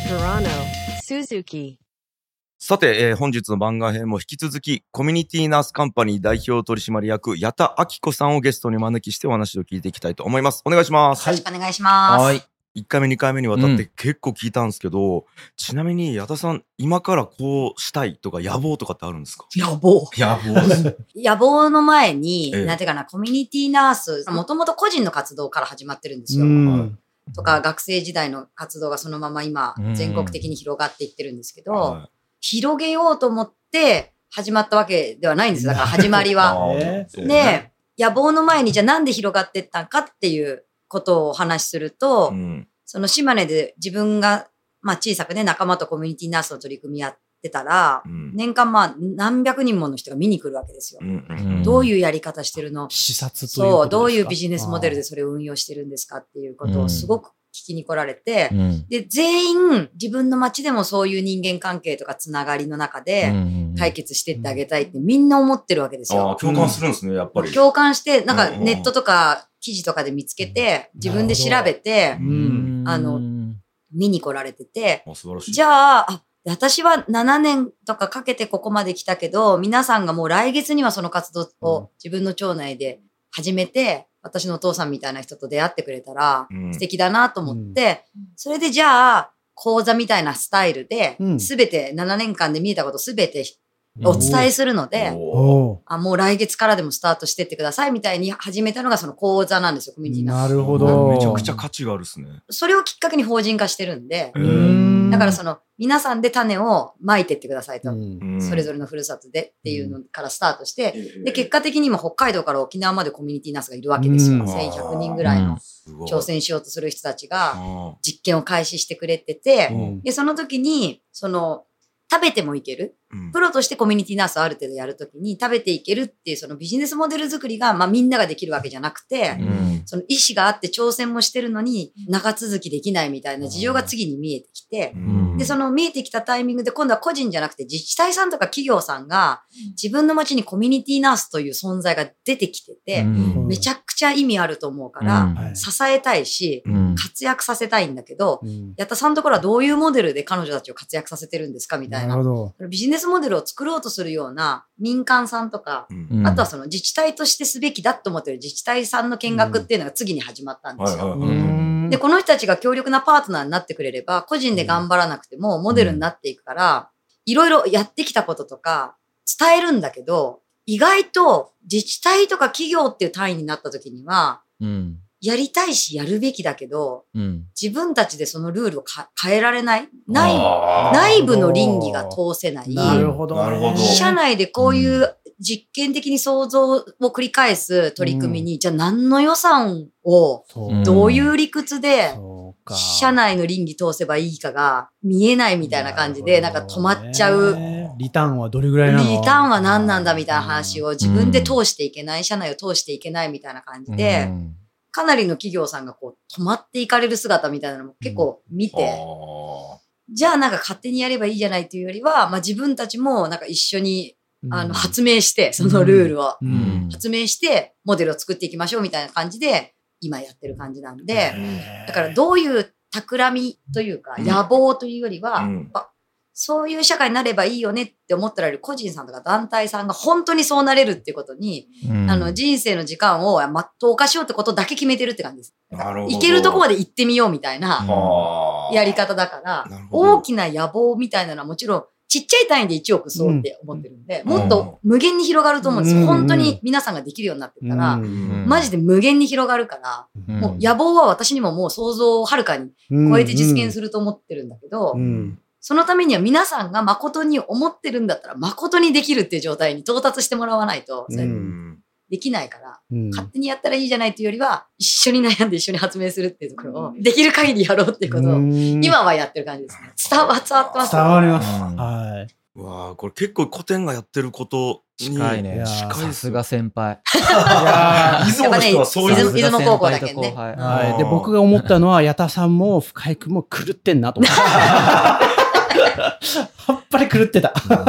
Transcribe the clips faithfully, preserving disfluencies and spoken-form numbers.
Toronto, Suzuki。 さて、えー本日の番外編も引き続きコミュニティナースカンパニー代表取締役矢田明子さんをゲストにお招きしてお話を聞いていきたいと思います。お願いします。 よろしくお願いします。 はい。 いっかいめにかいめにわたっうんて結構聞いたんですけど、ちなみに矢田さん今からこうしたいとか野望とかってあるんですか？ 野望。 野望野望の前に、 ええなんていうかな、コミュニティナース、もともと個人の活動から始まってるんですよ。 うんとか、学生時代の活動がそのまま今う、ん全国的に広がっていってるんですけど、 は広げようと思って始まったわけではないんですよ。だから始まりいは。 あーねそうねで、野望の前にじゃあなんで広がっていったんかっていうことをお話しすると、 うんその島根で自分が、まあ小さくね、仲間とコミュニティナースの取り組みやってたら、 うん年間まあ何百人もの人が見に来るわけですよ。 うんうんどういうやり方してるの？ 視察ということそう、 ですか？ どういうビジネスモデルでそれを運用してるんですかっていうことをすごく聞きに来られて、 うんで、全員自分の街でもそういう人間関係とかつながりの中で解決してってあげたいってみんな思ってるわけですあーよ。 共感するんですねやっぱり。 共感して、なんかうんネットとか記事とかで見つけて、自分で調べてう、 うんあの見に来られてて、 あ素晴らしい。 じゃあ、あ、私はななねんとかかけてここまで来たけど、皆さんがもう来月にはその活動を自分の町内で始めて、私のお父さんみたいな人と出会ってくれたらうん素敵だなと思って、それでじゃあ、講座みたいなスタイルでう、んすべてななねんかんで見えたことすべてお伝えするので、 おーおあ、もう来月からでもスタートしてってくださいみたいに始めたのがその講座なんですよ、コミュニティな。 ーなるほあど。 めちゃくちゃ価値があるっすね。 それをきっかけに法人化してるんで、 えうーんだからその皆さんで種をまいてってくださいと。 うんうんそれぞれのふるさとでっていうのからスタートして、 えで、結果的に今北海道から沖縄までコミュニティナースがいるわけですよ。 うんせんひゃくにんぐらいのすごい挑戦しようとする人たちがあ実験を開始してくれてて、 うんで、その時に、その、食べてもいける。 ーうんプロとしてコミュニティナースをある程度やるときに食べていけるっていうそのビジネスモデル作りが、まあみんなができるわけじゃなくて、 うんその意思があって挑戦もしてるのに長続きできないみたいな事情が次に見えてきて、 うんで、その見えてきたタイミングで今度は個人じゃなくて自治体さんとか企業さんが自分の街にコミュニティナースという存在が出てきてて、 うんめちゃくちゃ意味あると思うから、 はい支えたいし、 うん活躍させたいんだけど、 うん矢田さんのところはどういうモデルで彼女たちを活躍させてるんですかみたいな。 なるほど。 ビジネスモデルを作ろうとするような民間さんとか、 うんあとはその自治体としてすべきだと思ってる自治体さんの見学っていうのが次に始まったんですよ。 はいはいはいで、この人たちが強力なパートナーになってくれれば、個人で頑張らなくてもモデルになっていくから、いろいろやってきたこととか伝えるんだけど、意外と自治体とか企業っていう単位になった時には、 うんやりたいしやるべきだけど、 うん自分たちでそのルールをか変えられない内あー内部の倫理が通せない。 なるほどね。 なるほど社内でこういう実験的に想像を繰り返す取り組みに、じゃあ何の予算をそうどういう理屈でそうか社内の倫理通せばいいかが見えないみたいな感じで、なんか止まっちゃう。 リターンはどれぐらいなの？ リターンは何なんだみたいな話を自分で通していけない、社内を通していけないみたいな感じで、かなりの企業さんがこう止まっていかれる姿みたいなのも結構見て、 あじゃあなんか勝手にやればいいじゃないというよりは、まあ自分たちもなんか一緒にあの発明して、そのルールをうん発明してモデルを作っていきましょうみたいな感じで今やってる感じなんで、だからどういう企みというかうん野望というよりは、 うんやっぱそういう社会になればいいよねって思ってられる個人さんとか団体さんが本当にそうなれるっていうことに、 うんあの人生の時間を全う化しようってことだけ決めてるって感じです。 なるほど行けるとこまで行ってみようみたいなあーやり方だからなる、ほど大きな野望みたいなのはもちろんちっちゃい単位でいちおくそうって思ってるんで、 うんもっと無限に広がると思うんですよ。 うん本当に皆さんができるようになってったら、 うんマジで無限に広がるから、 うんもう野望は私にももう想像をはるかに超えて実現すると思ってるんだけど、 うんそのためには皆さんが誠に思ってるんだったら誠にできるっていう状態に到達してもらわないと、それうんできないから、 うん勝手にやったらいいじゃないというよりは、一緒に悩んで一緒に発明するっていうところを、できる限りやろうっていうことを、 うん今はやってる感じですね。伝わ、伝わってます伝わります。 うんはうわーこれ結構古典がやってることに近いねいやー近いですさすが先輩い。いやー出雲の人はそういうやっぱね出雲高校だけどねさすが先輩と後輩はい。で、僕が思ったのは、矢田さんも深井くんも狂ってんなと思って。やっぱり狂ってた。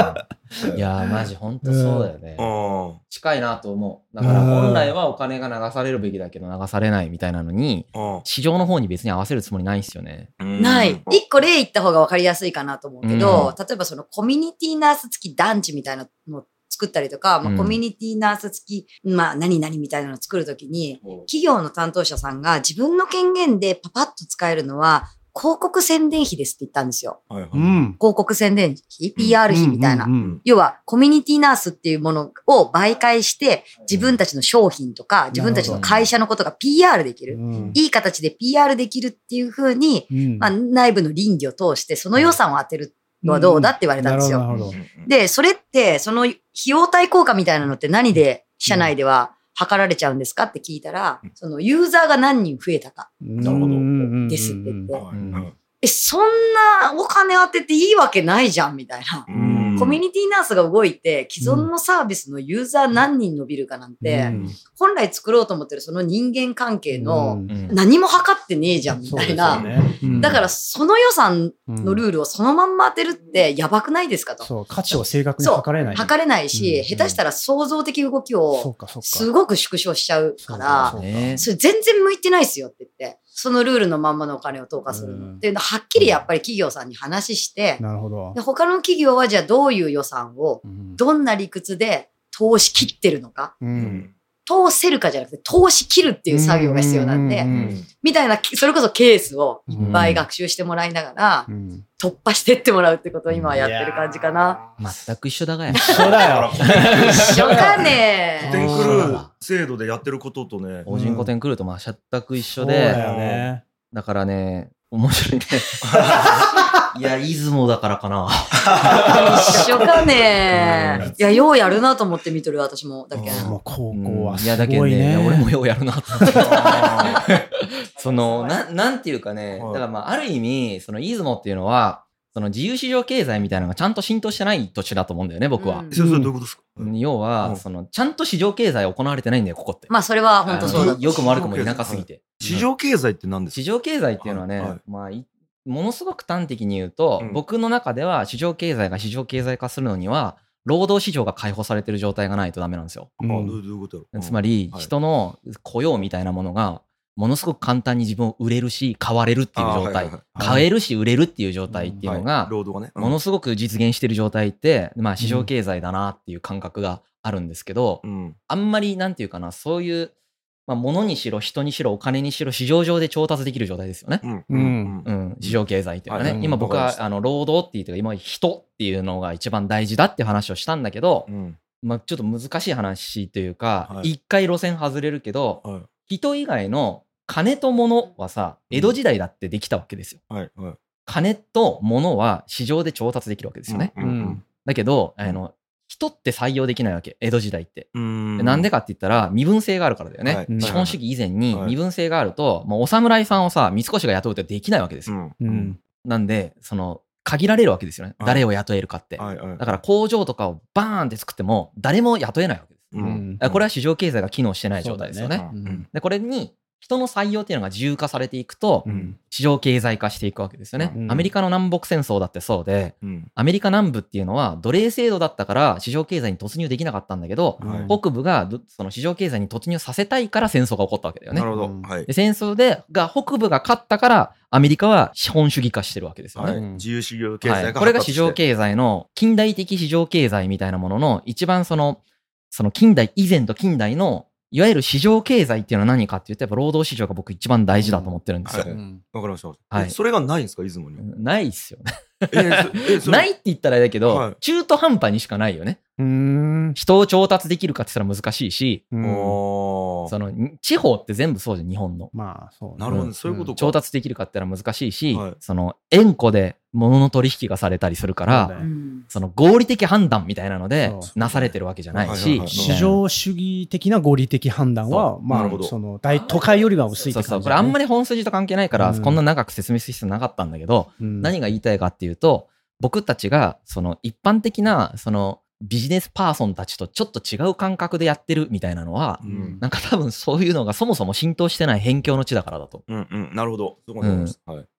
いやーマジほんとそうだよね。 うん近いなと思う。だから本来はお金が流されるべきだけど流されないみたいなのに、市場の方に別に合わせるつもりないんですよね。 うんない。一個例言った方が分かりやすいかなと思うけど、例えばそのコミュニティナース付き団地みたいなのを作ったりとか、まあうんコミュニティナース付き、まあ何々みたいなのを作るときに、企業の担当者さんが自分の権限でパパッと使えるのは、広告宣伝費ですって言ったんですよ。 はいはいうん。 広告宣伝費 ?ピーアール 費みたいなうん。うん要は、コミュニティナースっていうものを媒介して、自分たちの商品とか、自分たちの会社のことが ピーアール できる。 うんいい形で ピーアール できるっていう風に、 うんまあ、内部の倫理を通して、その予算を当てるのはどうだって言われたんですよ。 なるほど。なるほどで、それって、その費用対効果みたいなのって何で社内では測られちゃうんですかって聞いたら、そのユーザーが何人増えたかなるほどですって言って、 はいはいえ、そんなお金当てていいわけないじゃんみたいな。 うんコミュニティナースが動いて、既存のサービスのユーザー何人伸びるかなんて、 うん本来作ろうと思ってるその人間関係のうんうん何も測ってねえじゃんみたいな。 そうですよねうんだからその予算のルールをそのまんま当てるってやばくないですかと。 そう、価値を正確に測れない。 測れないし、 うん下手したら創造的動きそうをか、そうか。 すごく縮小しちゃうから、 そうかねそれ全然向いてないっすよって言って、そのルールのまんまのお金を投下するの。 うんっていうのはっきりやっぱり企業さんに話して、 なるほどで。他の企業はじゃあどういう予算をうんどんな理屈で投資切ってるのか、 ううんん通せるかじゃなくて投資切るっていう作業が必要なんで、 うんうんみたいな、それこそケースをいっぱい学習してもらいながら、 うん突破してってもらうってことを今はやってる感じかな。 全く一緒だがや。 一緒だよ。 一緒かテねンクルー制度でやってることとね法人古典来るとまあ全く一緒そうだで、 よね。 だからね、面白いね。いや、出雲だからかな。 一緒かねいや、ようやるなと思って見とる私も。だけど。 もう高うん校はいすや、だけどね、いごいね。 や俺もようやるなと思って。 あその、な、なんていうかね、 はいだからまあ、ある意味、その、出雲っていうのは、その自由市場経済みたいなのがちゃんと浸透してない土地だと思うんだよね、僕は。 うんーそれそれどういうことですか要は、 うんその、ちゃんと市場経済行われてないんだよ、ここって。 まあ、それは本当そうだあの。よくも悪くも田舎すぎて。 市場経済って何ですか市場経済っていうのはね、 はいはいまあい、ものすごく端的に言うと、 うん僕の中では市場経済が市場経済化するのには、労働市場が解放されてる状態がないとダメなんですよ。 あどうどういうことやろつまり、 はい人の雇用みたいなものが、ものすごく簡単に自分を売れるし、買われるっていう状態あーはいはいはい。 買えるし、売れるっていう状態っていうのはがい、労働がねものすごく実現してる状態って、まあ市場経済だなっていう感覚があるんですけど、 うんあんまりなんていうかな、そういう、まあ物にしろ、人にしろ、お金にしろ、市場上で調達できる状態ですよね。 うんううんんうん、市場経済っていうのはね、 はい今僕わかりましたはあの労働っていうか今人っていうのが一番大事だっていう話をしたんだけど、 うんまあちょっと難しい話というか、 はい一回路線外れるけど、 はい人以外の金と物はさ、江戸時代だってできたわけですよ。 はいはい金と物は市場で調達できるわけですよね。 うんうんだけど、あの、人って採用できないわけ、江戸時代って。 うんでなんでかって言ったら、身分制があるからだよね。 はい資本主義以前にはい身分制があると、もうお侍さんをさ、三越が雇うってできないわけですよ。 うんううんんなんで、その、限られるわけですよね。 はい誰を雇えるかって。 はいはいだから工場とかをバーンって作っても、誰も雇えないわけです。 ううんんだからこれは市場経済が機能してない状態ですよね。 そうだねうんで、これに、人の採用っていうのが自由化されていくと、 うん市場経済化していくわけですよね。 うんアメリカの南北戦争だってそうで、 うんアメリカ南部っていうのは奴隷制度だったから市場経済に突入できなかったんだけど、 はい北部がどその市場経済に突入させたいから戦争が起こったわけだよねな。るほどうんはいで戦争でが北部が勝ったからアメリカは資本主義化してるわけですよね。 はいうん自由市場経はい、 済がこれが市場済経済の近代的市場経済みたいなものの一番そのその近代以前と近代のいわゆる市場経済っていうのは何かって言ってやっぱ労働市場が僕一番大事だと思ってるんですよ。 はいうんわかりましたはいえそれがないんですか出雲にはないっすよね。 えそえそれないって言ったらあれだけど、 はい中途半端にしかないよね。 うーん人を調達できるかって言ったら難しいし、 うんおーその地方って全部そうじゃん日本の。 まあ、そうね。 なるほどうんそういうことか調達できるかって言ったら難しいし、 はいその円弧で物の取引がされたりするから、 そうだようんその合理的判断みたいなのでそうなされてるわけじゃないしはいはいは、い市場主義的な合理的判断は、 そまあなるほど、 その大都会よりは薄いってそうそう、 感じだね。 これあんまり本筋と関係ないから、 うんこんな長く説明する必要なかったんだけど、 うん何が言いたいかっていうと、僕たちが、その一般的な、そのビジネスパーソンたちとちょっと違う感覚でやってるみたいなのは、 うんなんか多分そういうのがそもそも浸透してない辺境の地だからだと。 うんうんなるほどそこまでわかりましたはい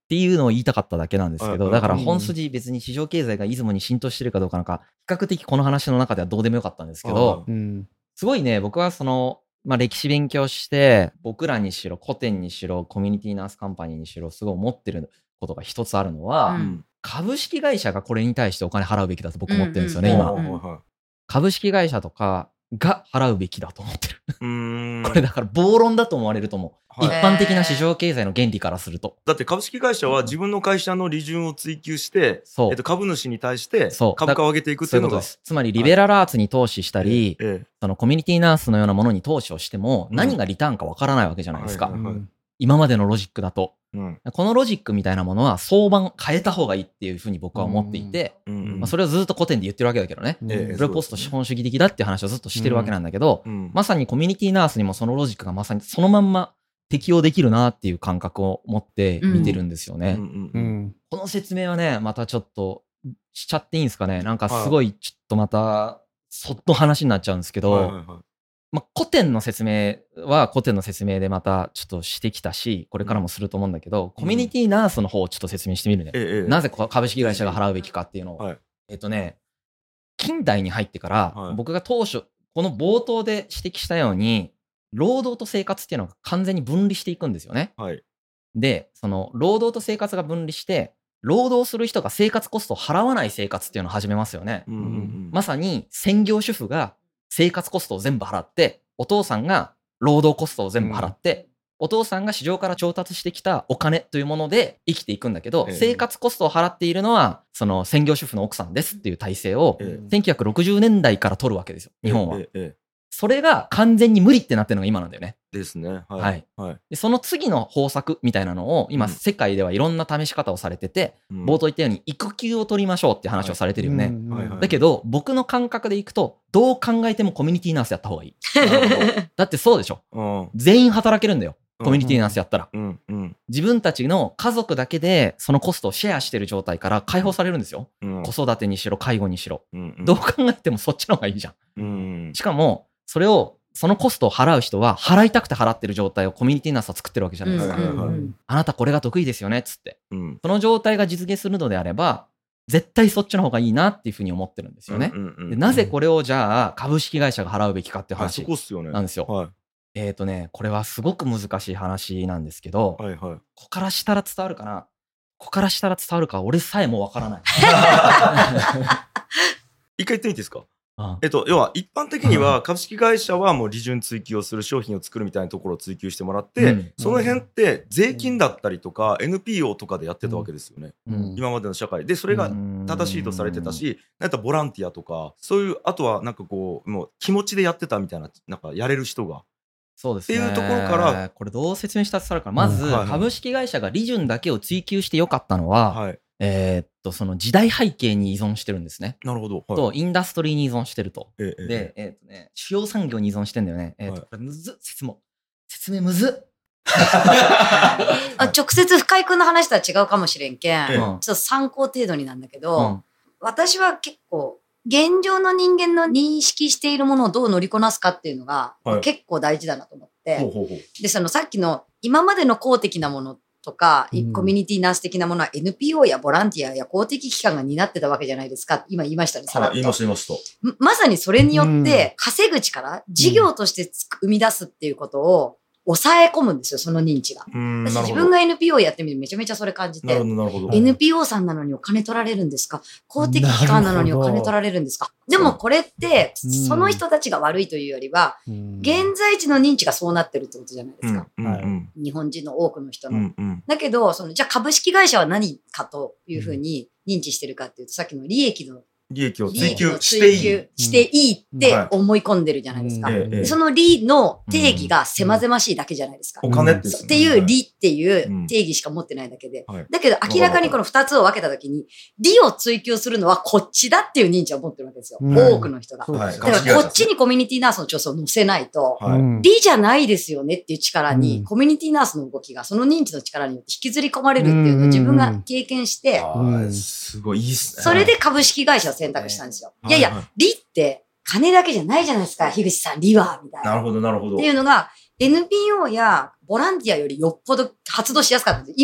っていうのを言いたかっただけなんですけど、 はいはいだから本筋別に市場経済が出雲に浸透してるかどうかなんか、比較的この話の中ではどうでもよかったんですけど、 うん。 すごいね、僕はその、まあ歴史勉強して、僕らにしろ、古典にしろ、コミュニティナースカンパニーにしろ、すごい思ってることが一つあるのは、 うん株式会社がこれに対してお金払うべきだと僕思ってるんですよね、 うん今。 うんは株式会社とかが払うべきだと思ってる。 い。うーん。 これだから暴論だと思われると思う。 はい一般的な市場経済の原理からすると。 だって株式会社は自分の会社の利潤を追求して、 そうえっと、株主に対してそう株価を上げていくっていううのが。 そういことです。つまりリベラルアーツに投資したり、 ええそのコミュニティナースのようなものに投資をしても、 うん何がリターンかわからないわけじゃないですか。 はいはい今までのロジックだと。 うんこのロジックみたいなものは相場変えた方がいいっていうふうに僕は思っていて、 うんまあ、それをずっと古典で言ってるわけだけどね。 ええそれをポスト資本主義的だっていう話をずっとしてるわけなんだけど、 うんまさにコミュニティナースにもそのロジックがまさにそのまんま適用できるなっていう感覚を持って見てるんですよね。 うんうんううんん。 この説明はね、またちょっとしちゃっていいんですかね。なんかすごいちょっとまたそっと話になっちゃうんですけど、 はいはいはいまあ、古典の説明は古典の説明でまたちょっとしてきたし、これからもすると思うんだけど、コミュニティナースの方をちょっと説明してみるね。 ええええなぜこう株式会社が払うべきかっていうのを。 はいえっとね、近代に入ってから、 はい僕が当初、この冒頭で指摘したように、労働と生活っていうのが完全に分離していくんですよね。 はい。 で、その労働と生活が分離して、労働する人が生活コストを払わない生活っていうのを始めますよね。 うんうんうんまさに専業主婦が生活コストを全部払って、お父さんが労働コストを全部払って、お父さんが市場から調達してきたお金というもので生きていくんだけど、 ええ生活コストを払っているのは、その専業主婦の奥さんですっていう体制を、 えせんきゅうひゃくろくじゅうねんだいから取るわけですよ、 え日本は。 ええええそれが完全に無理ってなってるのが今なんだよね。 えですね。ははいい。はい。 で、その次の方策みたいなのを、今、 うん世界ではいろんな試し方をされてて、 うん冒頭言ったように、育休を取りましょうって話をされてるよね。 うんはいはいだけど、僕の感覚でいくと、どう考えてもコミュニティナースやった方がいい。 なるほだってそうでしょ。 ど。 全員働けるんだよ。コミュニティナースやったら。 うんうんうん自分たちの家族だけで、そのコストをシェアしてる状態から解放されるんですよ。 うん子育てにしろ、介護にしろ。 うんうんどう考えてもそっちの方がいいじゃん。 うんしかも、それを、そのコストを払う人は、払いたくて払ってる状態をコミュニティナースは作ってるわけじゃないですか。 はいはいはいあなたこれが得意ですよね、つって。 うんその状態が実現するのであれば、絶対そっちの方がいいなっていうふうに思ってるんですよね。 うんうんうんでなぜこれをじゃあ株式会社が払うべきかっていうはいそ話こっすよね。 なんですよ。 はえっ、とね、これはすごく難しい話なんですけど、 いはいはい。 ここからしたら伝わるかなここからしたら伝わるか俺さえもわからない。 一回言ってみていいですか。 うんえっと、要は一般的には株式会社はもう利潤追求をする商品を作るみたいなところを追求してもらって、 うんその辺って税金だったりとか エヌピーオー とかでやってたわけですよね、 うん今までの社会で。それが正しいとされてたし、なんやったらボランティアとかそういう、あとはなんかこうもう気持ちでやってたみたいな、なんかやれる人がそうですね。 っていうところからこれどう説明したら伝わるかな。まず、 うんはいはい株式会社が利潤だけを追求してよかったのは、 はい、 えーっと、その時代背景に依存してるんですね。 なるほど、はい、 と、インダストリーに依存してると。 えええで、えーっとね、主要産業に依存してんだよね。えーっと、 はいこれむずっ、説明、説明むずっ。 あ直接深井君の話とは違うかもしれんけん、 ええちょっと参考程度になんだけど、 うん私は結構、現状の人間の認識しているものをどう乗りこなすかっていうのが、 はい結構大事だなと思って、 ほうほうほうで、そのさっきの今までの公的なものとか、 うんコミュニティナース的なものは エヌピーオー やボランティアや公的機関が担ってたわけじゃないですか。今言いましたね、さらっと。 言いました言いました。 ままさにそれによって稼ぐ力、事業としてつく生み出すっていうことを抑え込むんですよ、その認知が。 うーんなるほど私自分が エヌピーオー やってみてめちゃめちゃそれ感じてなるほ。どなるほど。 エヌピーオー さんなのにお金取られるんですか？公的機関なのにお金取られるんですか？でもこれって、 うんその人たちが悪いというよりは、 うん現在地の認知がそうなってるってことじゃないですか。 うんうんうん日本人の多くの人うの。 んうんだけど、その、じゃあ株式会社は何かというふうに認知してるかっていうと、さっきの利益の、 利益を利追求益のしていい。 追求していいって思い込んでるじゃないですか。 うんええええその利の定義が狭々しいだけじゃないですか。 お金ってそうっていう利っていうんう定義しか持ってないだけで。 はいだけど明らかにこの二つを分けたときに、利を追求するのはこっちだっていう認知を持ってるわけですよ。 うん多くの人が。 はいだからこっちにコミュニティナースの調査を載せないと、 はいうん利じゃないですよねっていう力に、 うんコミュニティナースの動きがその認知の力によって引きずり込まれるっていうのを自分が経験して、 あーすごいいいっすね。 それで株式会社を選択したんですよ。いやいや、利って金だけじゃないじゃないですか、樋口さん、利は、みたいな。 なるほどなるほど。 っていうのが、エヌピーオー やボランティアよりよっぽど発動しやすかったんです、今は。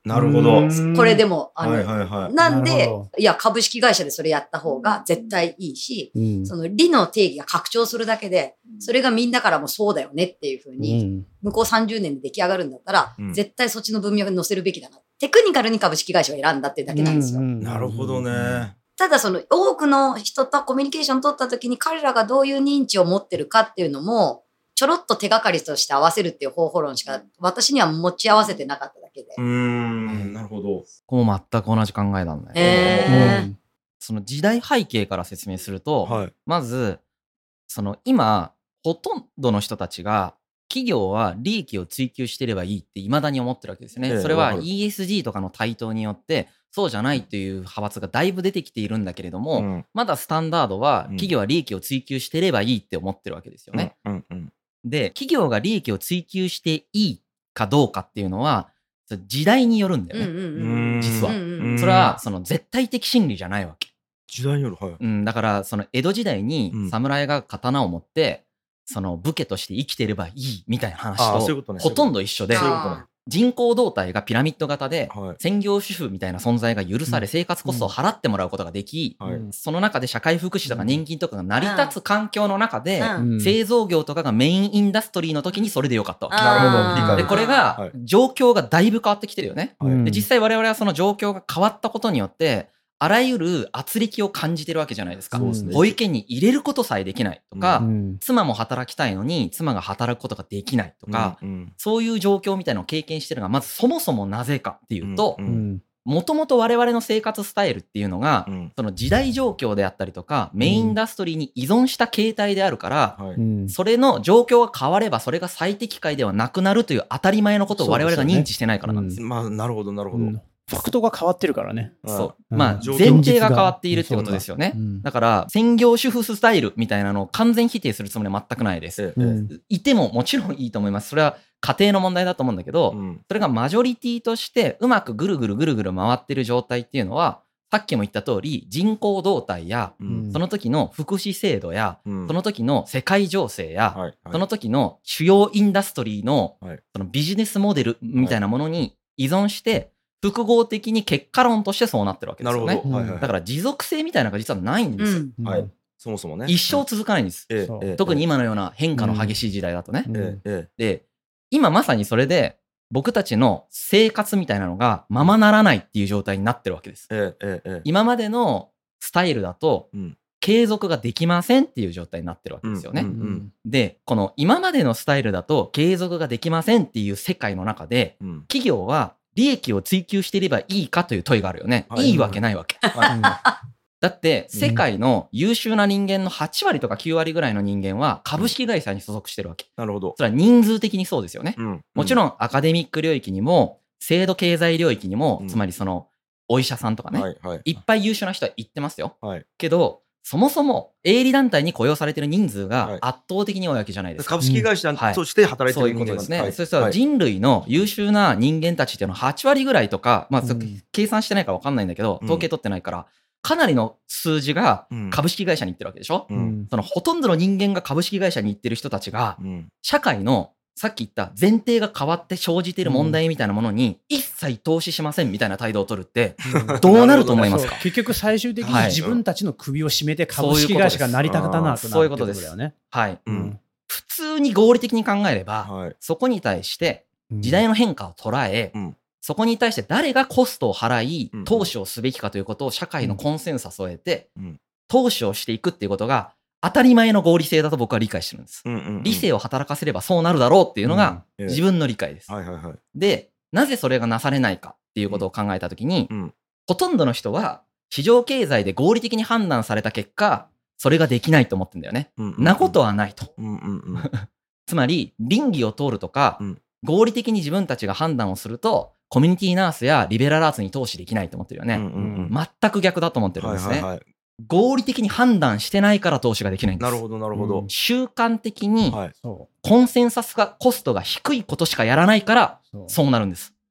なるほど。 うんこれでも、あの、 はいはいはい。 なんでなるほ、 いや、株式会社でそれやった方が絶対いいし、 うんその理の定義が拡張するだけで、それがみんなからもそうだよねっていうふううに、 ん向こうさんじゅうねんで出来上がるんだったら、 うん絶対そっちの文脈に載せるべきだな。テクニカルに株式会社を選んだっていうだけなんですよ。 なるほどね。 ただその多くの人とコミュニケーション取った時に彼らがどういう認知を持ってるかっていうのも、ちょろっと手がかりとして合わせるっていう方法論しか私には持ち合わせてなかっただけで。 うーん、なるほど。 こう全く同じ考えなんだよ。 えーその時代背景から説明すると、 はい。 まず、その今、ほとんどの人たちが、企業は利益を追求してればいいって未だに思ってるわけですよね。 ええそれはわかるイーエスジー とかの台頭によって、そうじゃないっていう派閥がだいぶ出てきているんだけれども、 うんまだスタンダードはうん企業は利益を追求してればいいって思ってるわけですよね。 うんうんで、企業が利益を追求していいかどうかっていうのは、それ時代によるんだよね。 うんうんうん。 実はうんうんうんそれはその絶対的真理じゃないわけ。 時代による、はい。 うん、だからその江戸時代にうん侍が刀を持って、その武家として生きてればいいみたいな話あーそういうことねとほとんど一緒で、 そういうことね。 人口動態がピラミッド型で、 はい。 専業主婦みたいな存在が許され、 うん生活コストを払ってもらうことができ、 はい。 その中で社会福祉とか年金とかが成り立つ環境の中で、 うんうん製造業とかがメインインダストリーの時にそれでよかったわけ。 なるほど理解で、これはいが状況がだいぶ変わってきてるよね。 うんで、実際我々はその状況が変わったことによって、あらゆる圧力を感じてるわけじゃないですか。 そうですね保育園に入れることさえできないとか、 うん妻も働きたいのに妻が働くことができないとか、 うんうんそういう状況みたいなのを経験してるのが、まずそもそもなぜかっていうとう、 うんんもともと我々の生活スタイルっていうのが、 うんその時代状況であったりとか、メインインダストリーに依存した形態であるから、 はい。 うんそれの状況が変わればそれが最適解ではなくなるという当たり前のことを我々が認知してないからなんですよ。 まあ、なるほど、なるほど。 うんファクトが変わってるからね。 はいそう。 うんまあ、 状況前提が変わっているってことですよねう。んだから、専業主婦スタイルみたいなのを完全否定するつもりは全くないです。 ええうんいてももちろんいいと思います。それは家庭の問題だと思うんだけど、 うんそれがマジョリティとしてうまくぐるぐるぐるぐる回ってる状態っていうのは、さっきも言った通り、人口動態や、 うんその時の福祉制度や、 うんその時の世界情勢や、 はいはいその時の主要インダストリーのはいそのビジネスモデルみたいなものに依存して、複合的に結果論としてそうなってるわけですよねなるほ。ど。はいはい。 だから持続性みたいなのが実はないんですよ。 うんはい。そもそもね。 一生続かないんです。 ええそうええ特に今のような変化の激しい時代だとね。 うんえええで、今まさにそれで僕たちの生活みたいなのがままならないっていう状態になってるわけです。 ええええええ今までのスタイルだとうん継続ができませんっていう状態になってるわけですよね。 うんうんで、この今までのスタイルだと継続ができませんっていう世界の中で、 うん企業は利益を追求していればいいかという問いがあるよね。 はいいいわけないわけ。だって、世界の優秀な人間のはち割とかきゅう割ぐらいの人間は株式会社に所属してるわけ。 なるほど。 それは人数的にそうですよね。 うんもちろんアカデミック領域にも、制度経済領域にもう、んつまりその、お医者さんとかね、 はいはい。 いっぱい優秀な人は行ってますよ。 はい。 けど、そもそも営利団体に雇用されてる人数はいが圧倒的に多いわけじゃないですか。 株式会社として働いてそういうる人間ことですね。 はいそしたらはい人類の優秀な人間たちっていうのははち割ぐらいとか、まあ、そうん計算してないから分かんないんだけど、 うん統計取ってないから、かなりの数字がうん株式会社に行ってるわけでしょ、 ううんんそのほとんどの人間が株式会社に行ってる人たちが、 うん社会のさっき言った前提が変わって生じている問題みたいなものに一切投資しませんみたいな態度を取るって、どうなると思いますか？ そう結局最終的にはい自分たちの首を絞めて株式会社が成り立たなくなるってそういうことですだよね。 はい。 うん普通に合理的に考えれば、 はい。 そこに対してうん時代の変化を捉え、 うんそこに対して誰がコストを払いうん、 投資をすべきかということを社会のコンセンサスを得てうん、 投資をしていくっていうことが当たり前の合理性だと僕は理解してるんです。 うんうんうん理性を働かせればそうなるだろうっていうのがうんええ自分の理解です。 はいはいはい。 で、なぜそれがなされないかっていうことを考えたときに、 うんほとんどの人は市場経済で合理的に判断された結果、それができないと思ってんだよね。 うんうんうんなことはないと。 うんうんうん。 つまり、倫理を通るとか、 うん合理的に自分たちが判断をすると、コミュニティナースやリベラルアーツに投資できないと思ってるよね。 うんうんうん全く逆だと思ってるんですね。 はいはいはい。 合理的に判断してないから投資ができないんです。 なるほどなるほど。 習慣的にはい。 そコンセンサスがコストが低いことしかやらないからうそうそうなるんです。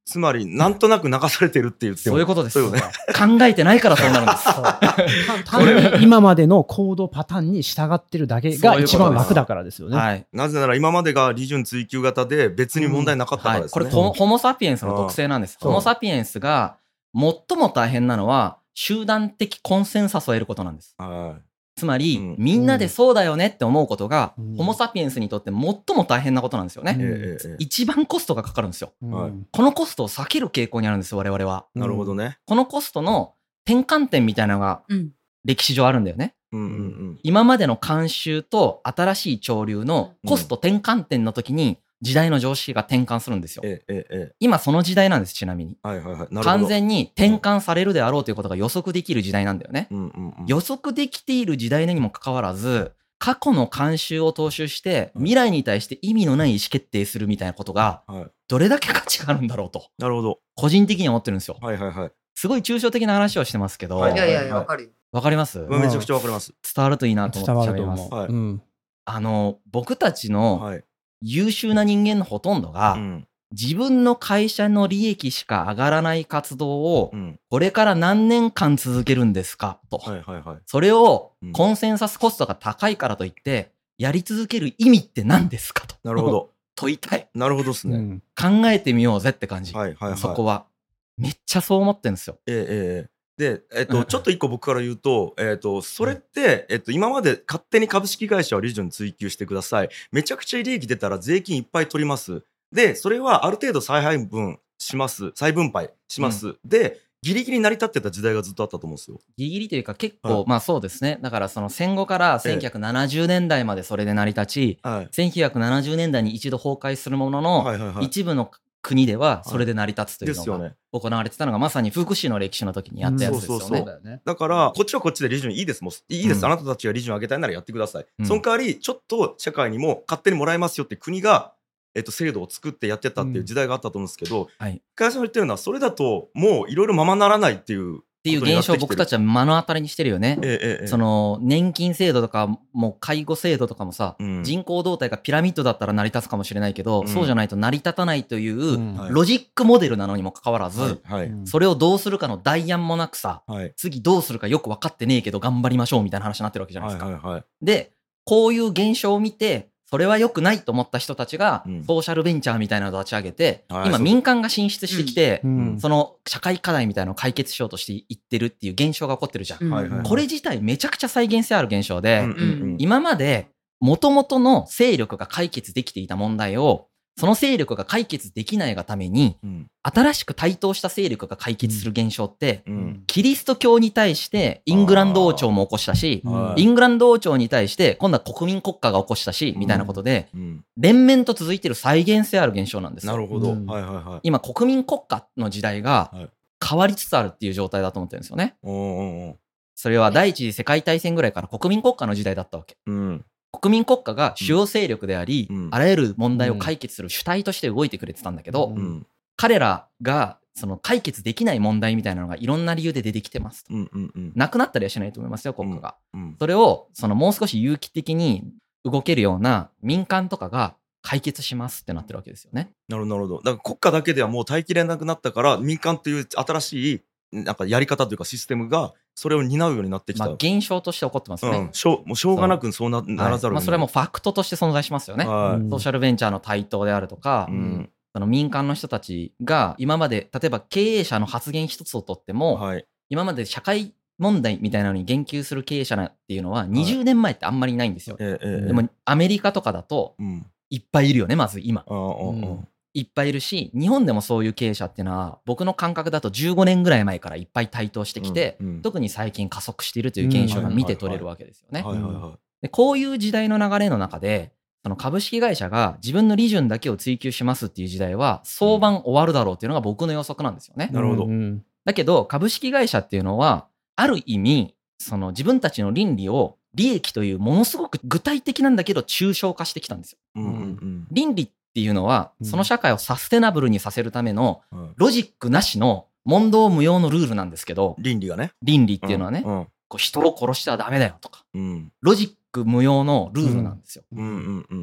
つまり、なんとなく流されてるって言っても。 そういうことです。 そういうことね。 考えてないからそうなるんです。 単に今までの行動パターンに従ってるだけが一番楽だからですよね。 はい。 なぜなら今までが利潤追求型で別に問題なかったからですね。 はい、これホ、ホモサピエンスの特性なんです。ホモサピエンスが最も大変なのは、集団的コンセンサスを得ることなんです。 はい。 つまり、 うん、 みんなでそうだよねって思うことが、 うん、 ホモサピエンスにとって最も大変なことなんですよね。 うんうん、一番コストがかかるんですよ、 はい。 このコストを避ける傾向にあるんですよ、我々は。 なるほどね。 このコストの転換点みたいなのが、歴史上あるんだよね。 うんうんうん、 今までの慣習と新しい潮流のコスト転換点の時に、時代の常識が転換するんですよ。 ええええ、今その時代なんです、ちなみに。 はいはいはい、 完全に転換されるであろうということが予測できる時代なんだよね。 うんうんうん、 予測できている時代にもかかわらず、過去の慣習を踏襲して、未来に対して意味のない意思決定するみたいなことが、どれだけ価値があるんだろうと。 なるほど。 個人的には思ってるんですよ。 はいはいはい。 すごい抽象的な話をしてますけど。 いやいやいや、わかるよ。 わかります？ めちゃくちゃわかります。 伝わるといいなと思って喋ります。 はい、 うん、 あの、僕たちの優秀な人間のほとんどが、うん、自分の会社の利益しか上がらない活動を、これから何年間続けるんですかと。 はいはいはい、 それをコンセンサスコストが高いからといって、やり続ける意味って何ですかと。 なるほど。 問いたい。 なるほどですね、うん。 考えてみようぜって感じ。 はいはいはい。 そこは。めっちゃそう思ってるんですよ。 ええええ。で、えっと、ちょっと一個僕から言うと、えっと、それって、えっと、今まで勝手に株式会社は利潤追求してください。めちゃくちゃ利益出たら税金いっぱい取ります。で、それはある程度再配分します。再分配します。うん、で、ギリギリ成り立ってた時代がずっとあったと思うんですよ。 ギリギリというか結構、はい、まあそうですね。だからその戦後からせんきゅうひゃくななじゅうねんだいまでそれで成り立ち、はい、せんきゅうひゃくななじゅうねんだいに一度崩壊するものの、はいはいはい、一部の国ではそれで成り立つというのが行われてたのがまさに福祉の歴史の時にやったやつですよね。 そうそうそう。だからこっちはこっちで利潤いいですもん。いいです、うん、あなたたちが利潤上げたいならやってください。うん、その代わりちょっと社会にも勝手にもらえますよって国が、えっと、制度を作ってやってたっていう時代があったと思うんですけど、うんはい、会社の言ってるのはそれだともういろいろままならないっていうっていう現象を僕たちは目の当たりにしてるよね。ええええ、その年金制度とかもう介護制度とかもさ、うん、人口動態がピラミッドだったら成り立つかもしれないけど、うん、そうじゃないと成り立たないというロジックモデルなのにもかかわらず、はいはい、それをどうするかの代案もなくさ、はい、次どうするかよく分かってねえけど頑張りましょうみたいな話になってるわけじゃないですか。はいはいはい、でこういう現象を見てそれは良くないと思った人たちが、うん、ソーシャルベンチャーみたいなのを立ち上げて、はい、今民間が進出してきて、うん、その社会課題みたいなのを解決しようとしていってるっていう現象が起こってるじゃん。うん、これ自体めちゃくちゃ再現性ある現象で、うんうんうん、今まで元々の勢力が解決できていた問題を、その勢力が解決できないがために、うん、新しく台頭した勢力が解決する現象って、うん、キリスト教に対してイングランド王朝も起こしたし、イングランド王朝に対して今度は国民国家が起こしたし、うん、みたいなことで、うん、連綿と続いている再現性ある現象なんですよ。 なるほど。うん、はいはいはい。 今国民国家の時代が変わりつつあるっていう状態だと思ってるんですよね。 おーおー、 それは第一次世界大戦ぐらいから国民国家の時代だったわけ。うん国民国家が主要勢力であり、うん、あらゆる問題を解決する主体として動いてくれてたんだけど、うん、彼らがその解決できない問題みたいなのがいろんな理由で出てきてますと、うんうんうん、なくなったりはしないと思いますよ国家が、うんうん、それをそのもう少し有機的に動けるような民間とかが解決しますってなってるわけですよね。 なるほどなるほど。だから国家だけではもう耐えきれなくなったから民間という新しいなんかやり方というかシステムがそれを担うようになってきた。 まあ、現象として起こってますね。 うん、しょうもうしょうがなくそう な, ならざるを得ない、 はいまあ、それはもうファクトとして存在しますよね。はい、ソーシャルベンチャーの台頭であるとか、うん、その民間の人たちが今まで例えば経営者の発言一つをとっても、はい、今まで社会問題みたいなのに言及する経営者っていうのはにじゅうねんまえってあんまりいないんですよ。はい、でもアメリカとかだといっぱいいるよねまず今。うんいっぱいいるし、日本でもそういう経営者っていうのは僕の感覚だとじゅうごねんぐらい前からいっぱい台頭してきて、うんうん、特に最近加速しているという現象が見て取れるわけですよね。でこういう時代の流れの中でその株式会社が自分の利潤だけを追求しますっていう時代は早晩終わるだろうっていうのが僕の予測なんですよね。 なるほど。 だけど株式会社っていうのはある意味その自分たちの倫理を利益というものすごく具体的なんだけど抽象化してきたんですよ。うんうんうん、倫理っていうのは、その社会をサステナブルにさせるためのロジックなしの問答無用のルールなんですけど、 倫理がね。 倫理っていうのはね、うんうん、こう人を殺してはダメだよとか、うん、ロジック無用のルールなんですよ。うんうんうん、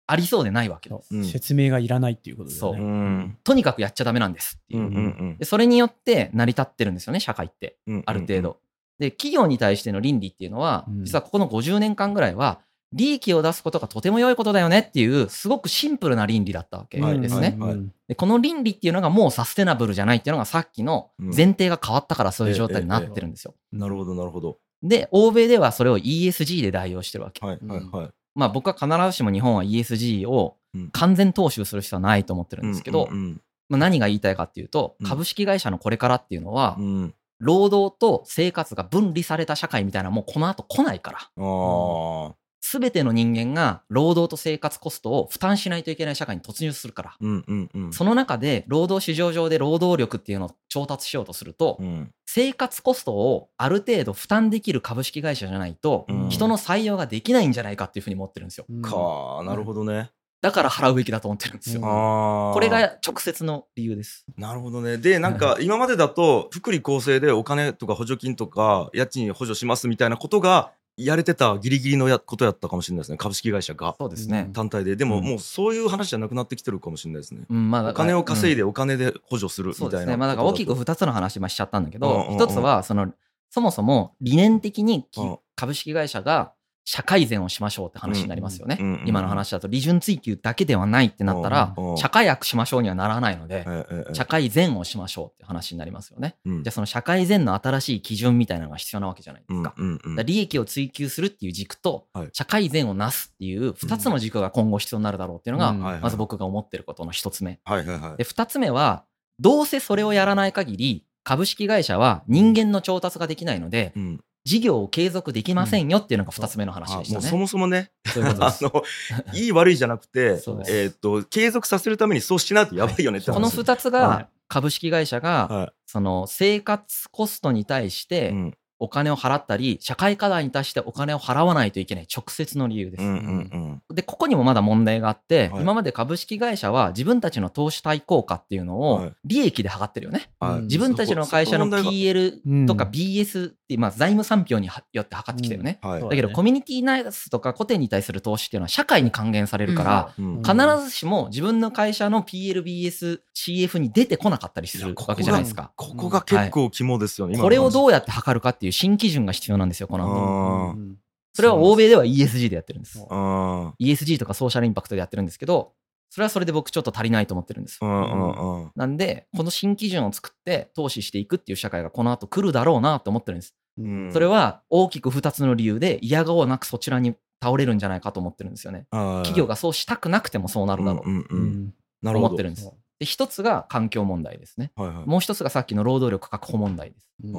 ありそうでないわけです、 うん、説明がいらないっていうことですよね。 そう、うん、とにかくやっちゃダメなんですっていう、 うんうんうん、 でそれによって成り立ってるんですよね社会って、うんうんうん、ある程度で企業に対しての倫理っていうのは、うん、実はここのごじゅうねんかんぐらいは利益を出すことがとても良いことだよねっていうすごくシンプルな倫理だったわけですね、はいはいはい、でこの倫理っていうのがもうサステナブルじゃないっていうのがさっきの前提が変わったからそういう状態になってるんですよ、 ええええ、なるほどなるほど。 で欧米ではそれを イーエスジー で代用してるわけ、 はいはいはい、 まあ僕は必ずしも日本は イーエスジー を完全踏襲する必要はないと思ってるんですけど、うんうんうん、まあ、何が言いたいかっていうと、うん、株式会社のこれからっていうのは、うん、労働と生活が分離された社会みたいなもうこの後来ないから、あ、すべての人間が労働と生活コストを負担しないといけない社会に突入するから、うんうんうん、その中で労働市場上で労働力っていうのを調達しようとすると、うん、生活コストをある程度負担できる株式会社じゃないと、うん、人の採用ができないんじゃないかっていうふうに思ってるんですよ、うん、 かなるほどね。 だから払うべきだと思ってるんですよ、うん、これが直接の理由です。 なるほどね。でなんか今までだと福利厚生でお金とか補助金とか家賃補助しますみたいなことがやれてたギリギリのやことやったかもしれないですね、株式会社が。 そうですね、 単体で。でも、うん、もうそういう話じゃなくなってきてるかもしれないですね、 うんまあ、 お金を稼いでお金で補助するみたいな、うん、そうですね。 まあ、だから大きくふたつの話しちゃったんだけど、ひとつはそのそもそも理念的に株式会社が社会善をしましょうって話になりますよね、うんうんうんうん、今の話だと利潤追求だけではないってなったら、うんうん、社会悪しましょうにはならないので、うんうん、社会善をしましょうって話になりますよね、うん、じゃあその社会善の新しい基準みたいなのが必要なわけじゃないですか、うんうんうん、だ利益を追求するっていう軸と、はい、社会善をなすっていうふたつの軸が今後必要になるだろうっていうのが、うん、まず僕が思ってることのひとつめ、はいはいはい、でふたつめはどうせそれをやらない限り株式会社は人間の調達ができないので、うん、事業を継続できませんよっていうのがふたつめの話でしたね、 うん、もうそもそもねそういうことですあのいい悪いじゃなくて、えー、っと継続させるためにそうしないとやばいよねって話、 このふたつが株式会社が、はい、その生活コストに対してお金を払ったり社会課題に対してお金を払わないといけない直接の理由です、うんうんうん、でここにもまだ問題があって、はい、今まで株式会社は自分たちの投資対効果っていうのを利益で測ってるよね、はい、自分たちの会社の ピーエル とか ビーエス って、まあ、財務産業によって測ってきたよね、うんはい、だけどコミュニティナイスとか個店に対する投資っていうのは社会に還元されるから、うんうん、必ずしも自分の会社の ピーエル、ビーエス、シーエフ に出てこなかったりするわけじゃないですか。 ここが結構肝ですよね、はい、 これをどうやって測るかっていう新基準が必要なんですよこの後、うん、それは欧米では イーエスジー でやってるんです。 イーエスジー とかソーシャルインパクトでやってるんですけど、それはそれで僕ちょっと足りないと思ってるんです、うんうんうん、なんでこの新基準を作って投資していくっていう社会がこの後来るだろうなと思ってるんです、うん、それは大きくふたつの理由で嫌顔なくそちらに倒れるんじゃないかと思ってるんですよね。企業がそうしたくなくてもそうなるだろう、うんうんうん、と思ってるんです。で一つが環境問題ですね、はいはい、もう一つがさっきの労働力確保問題です、うん、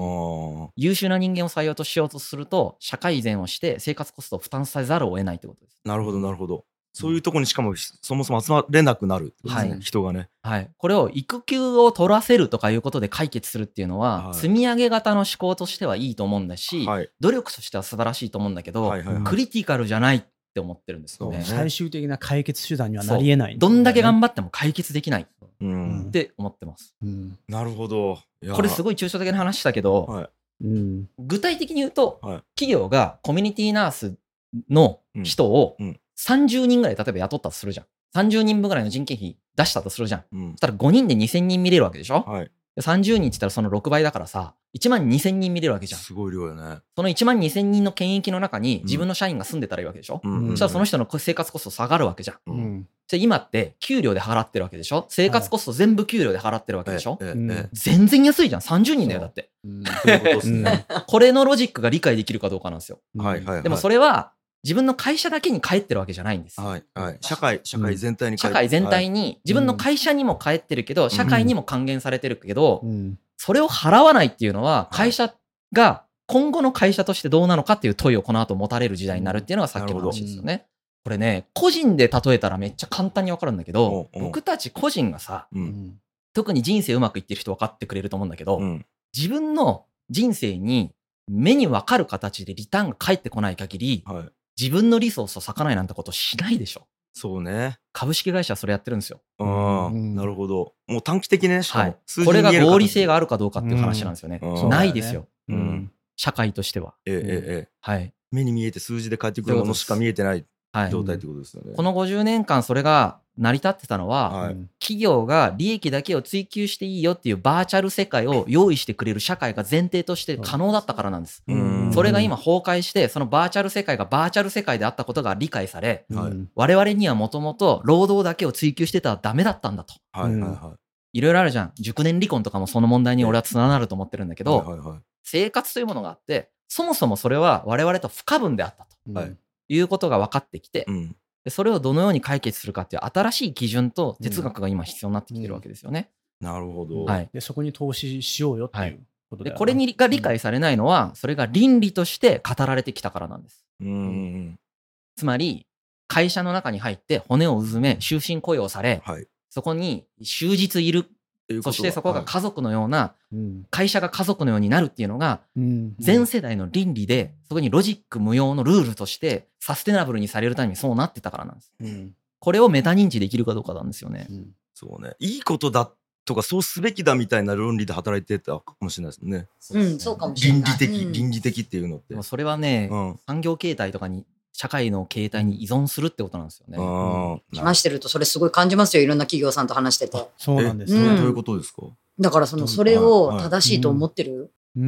優秀な人間を採用としようとすると社会善をして生活コストを負担さざるを得ないってことです。 なるほどなるほど。そういうところにしかもそもそも集まれなくなるってことですね、はい、人がね、 はい、これを育休を取らせるとかいうことで解決するっていうのは、はい、積み上げ型の思考としてはいいと思うんだし、はい、努力としては素晴らしいと思うんだけど、はいはいはい、クリティカルじゃないって思ってるんですよね。 最終的な解決手段にはなり得ない、ね、 どんだけ頑張っても解決できないって思ってます、うん、 なるほど。 これすごい抽象的な話だけど、はい、うん、具体的に言うと、はい、企業がコミュニティナースの人をさんじゅうにんぐらい例えば雇ったとするじゃん。さんじゅうにんぶんぐらいの人件費出したとするじゃん、うん、そしたらごにんでにせんにん見れるわけでしょ、はい、さんじゅうにんって言ったらそのろくばいだからさいちまんにせんにん見れるわけじゃん。 すごい量よね。 そのいちまんにせんにんの権益の中に自分の社員が住んでたらいいわけでしょ、うん、そしたらその人の生活コスト下がるわけじゃん、うん、じゃあ今って給料で払ってるわけでしょ。生活コスト全部給料で払ってるわけでしょ、はい、全然安いじゃん。さんじゅうにんだよだって、うん、これのロジックが理解できるかどうかなんですよ、はいはいはい、でもそれは自分の会社だけに返ってるわけじゃないんです、はいはい、 社会社会全体に返って、うん、社会全体に、はい、自分の会社にも返ってるけど、うん、社会にも還元されてるけど、うん、それを払わないっていうのは会社が今後の会社としてどうなのかっていう問いをこの後持たれる時代になるっていうのがさっきの話ですよね、うん、これね個人で例えたらめっちゃ簡単に分かるんだけど、うん、僕たち個人がさ、うん、特に人生うまくいってる人分かってくれると思うんだけど、うん、自分の人生に目に分かる形でリターンが返ってこない限り、はい、自分のリソースを割かないなんてことしないでしょ。 そうね。 株式会社はそれやってるんですよ。 ああ、うん、なるほど。もう短期的ね、しかも、はい、 数字に見える形。これが合理性があるかどうかっていう話なんですよね。うん、ないですよ、うん。社会としては。 ええええ。 はい。 目に見えて数字で返ってくるものしか見えてない。 状態ってことですよね。 このごじゅうねんかんそれが成り立ってたのは、はい、企業が利益だけを追求していいよっていうバーチャル世界を用意してくれる社会が前提として可能だったからなんです。それが今崩壊して、そのバーチャル世界がバーチャル世界であったことが理解され、はい、我々にはもともと労働だけを追求してたらダメだったんだと。はいはいはい、いろいろあるじゃん。熟年離婚とかもその問題に俺はつながると思ってるんだけど、はいはいはい、生活というものがあって、そもそもそれは我々と不可分であったと、はい、いうことが分かってきて、うんでそれをどのように解決するかっていう新しい基準と哲学が今必要になってきてるわけですよね。 うんうん、なるほど、 はい、でそこに投資しようよっていうことで、 はい、でこれにが理解されないのは、うん、それが倫理として語られてきたからなんです。うんうん、つまり会社の中に入って骨をうずめ終身雇用され、はい、そこに終日いる、そしてそこが家族のような、はい、会社が家族のようになるっていうのが全世代の倫理で、そこにロジック無用のルールとしてサステナブルにされるためにそうなってたからなんです、うん、これをメタ認知できるかどうかなんですよね、うん、 そうね、いいことだとかそうすべきだみたいな論理で働いてたかもしれないですね。 うん、そうかもしれない。 倫理的、うん、倫理的っていうのって。 でもそれはね、うん、産業形態とかに社会の形態に依存するってことなんですよね。 うん、話してるとそれすごい感じますよ。いろんな企業さんと話してて。 そうなんです、 ね、うん、どういうことですか？ だからそのそれを正しいと思ってる。 うん、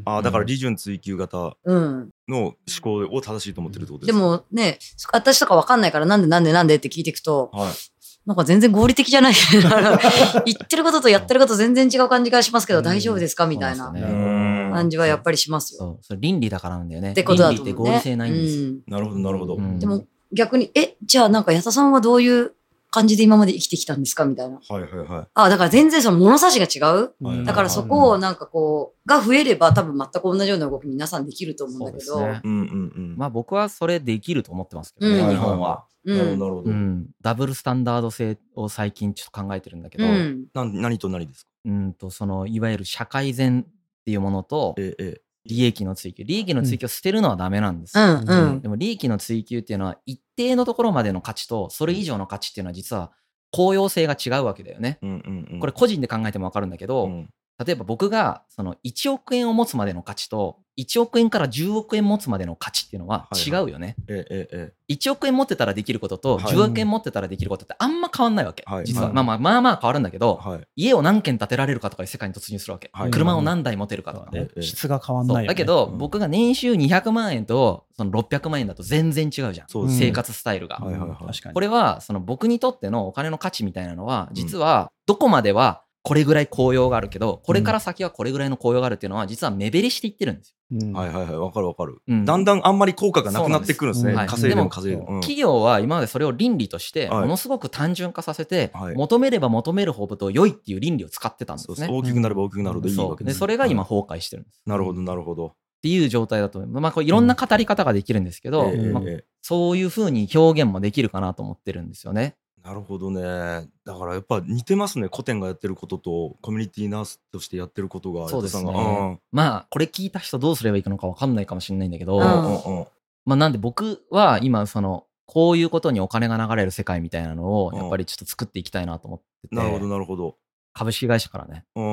あだから利潤追求型の思考を正しいと思ってるってことですか？ でもね、私とか分かんないからなんでなんでなんでって聞いていくと、はい、なんか全然合理的じゃない言ってることとやってること全然違う感じがしますけど、大丈夫ですかみたいな感じはやっぱりしますよ。 そう、それ倫理だからなんだよね。 ってことだと思うね。 倫理って合理性ないんです、 うん、 なるほどなるほど、うん、 でも逆にえじゃあなんか矢田さんはどういう感じで今まで生きてきたんですかみたいな。 はいはいはい。 あ、だから全然その物差しが違う。はい、だからそこをなんかこう、が増えれば多分全く同じような動き皆さんできると思うんだけど。そうですね。うんうんうん。 まあ僕はそれできると思ってますけどね、うん、日本は。 うん、なるほどなるほど、うん。 ダブルスタンダード制を最近ちょっと考えてるんだけど。うん、 な何と何ですか？ うんと、その、いわゆる社会善っていうものと、ええ、利益の追求。利益の追求を捨てるのはダメなんです。うんうん、でも利益の追求っていうのは一定のところまでの価値と、それ以上の価値っていうのは実は、公用性が違うわけだよね、うんうんうん、これ個人で考えても分かるんだけど、うん、例えば僕がそのいちおくえんを持つまでの価値といちおくえんからじゅうおくえん持つまでの価値っていうのは違うよね、はいはい、ええええ、いちおくえん持ってたらできることとじゅうおくえん持ってたらできることってあんま変わんないわけ、はい、実は、はい、まあまあまあまあ変わるんだけど、はい、家を何軒建てられるかとかいう世界に突入するわけ、はい、車を何台持てるかとか、 ね、質が変わんないよね。 だけど、うん、僕が年収にひゃくまんえんとそのろっぴゃくまんえんだと全然違うじゃん、うん、生活スタイルが、はいはいはい、確かにこれはその僕にとってのお金の価値みたいなのは実はどこまではこれぐらい効用があるけどこれから先はこれぐらいの効用があるっていうのは実は目減りしていってるんですよ、 うん、はいはいはい、わかるわかる、うん、だんだんあんまり効果がなくなってくるんですね、稼いでも稼いでも、うん、 企業は今までそれを倫理としてものすごく単純化させて、はい、求めれば求めるほど良いっていう倫理を使ってたんですね。 そうそう、大きくなれば大きくなるほどいいわけです、 でそれが今崩壊してるんです、 はい、なるほどなるほどっていう状態だと思います。まあこれいろんな語り方ができるんですけど、うんまあ、そういう風に表現もできるかなと思ってるんですよね。 なるほどね。だからやっぱ似てますね、古典がやってることとコミュニティナースとしてやってることが。 そうですね、うん、まあこれ聞いた人どうすればいいのか分かんないかもしれないんだけど、うんうんうん、まあなんで僕は今そのこういうことにお金が流れる世界みたいなのをやっぱりちょっと作っていきたいなと思ってて、 うん、なるほどなるほど。 株式会社からね。 うん、